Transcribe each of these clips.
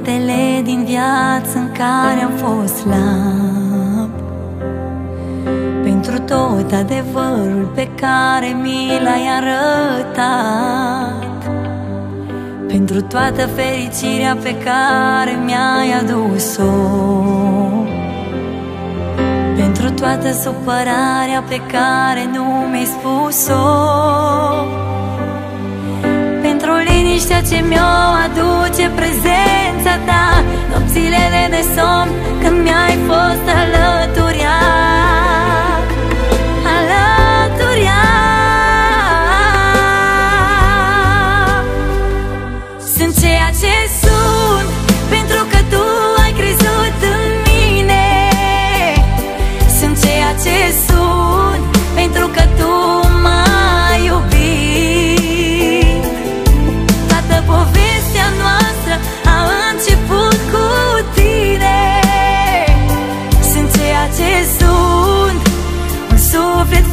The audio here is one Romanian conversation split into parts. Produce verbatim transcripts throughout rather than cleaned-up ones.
momentele din viață în care am fost slab, pentru tot adevărul pe care mi l-ai arătat, pentru toată fericirea pe care mi-ai adus-o, pentru toată supărarea pe care nu mi-ai spus-o, pentru liniștea ce mi-o aduce prezența ta, nopțile de nesomn când mi-ai fost alături, alături. Sunt ceea ce sunt pentru că tu ai crezut în mine. Sunt ceea ce sunt pentru că tu m-ai iubit. Toată povestea noastră a început cu tine. Sunt ceea ce sunt, un suflet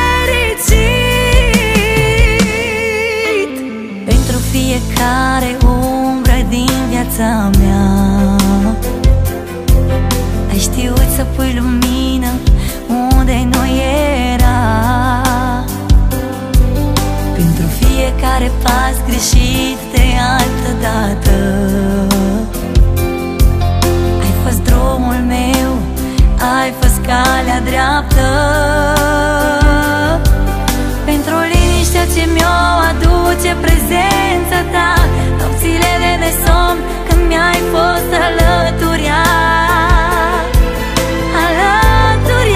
fericit. Pentru fiecare umbră din viața mea ai știut să pui lumină unde nu era. Pentru fiecare pas greșit de altă dată ai fost drumul meu, ai fost calea dreaptă. Pentru liniștea ce mi-o aduce prezența ta, nopțile de nesomn când mi-ai fost alături, alături.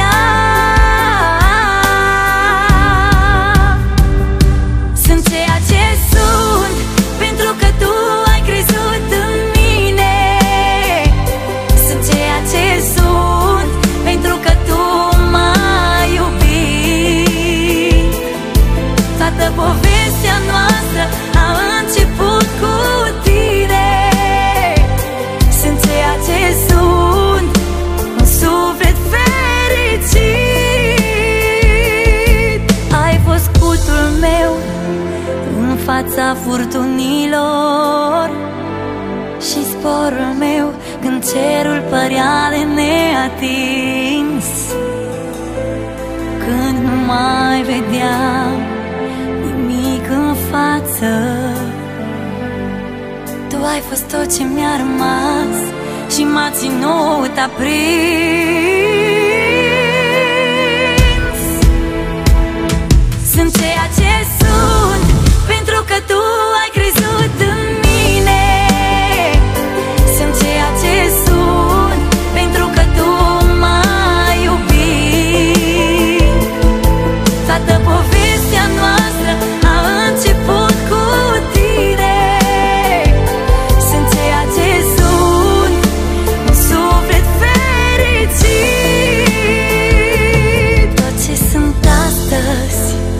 Sunt ceea ce sunt pentru că tu ai crezut în mine. Sunt ceea ce sunt pentru că tu m-ai iubit. Toată povestea noastră a început cu tine. Sunt ceea ce sunt, un suflet fericit. Ai fost scutul meu în fața furtunilor și sporul meu când cerul părea de neatins. Când nu mai vedeam nimic în față, tu ai fost tot ce mi-a rămas și m-a ținut aprins. Sunt ceea ce sunt pentru că tu ai crezut în mine. Sunt ceea ce sunt pentru că tu m-ai iubit. Toată povestea noastră a început cu tine. Sunt ceea ce sunt, un suflet fericit. Tot ce sunt astăzi,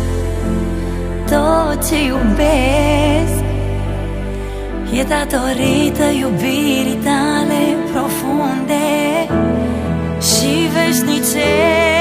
tot ce iubesc, e datorită iubirii tale profunde și veșnice.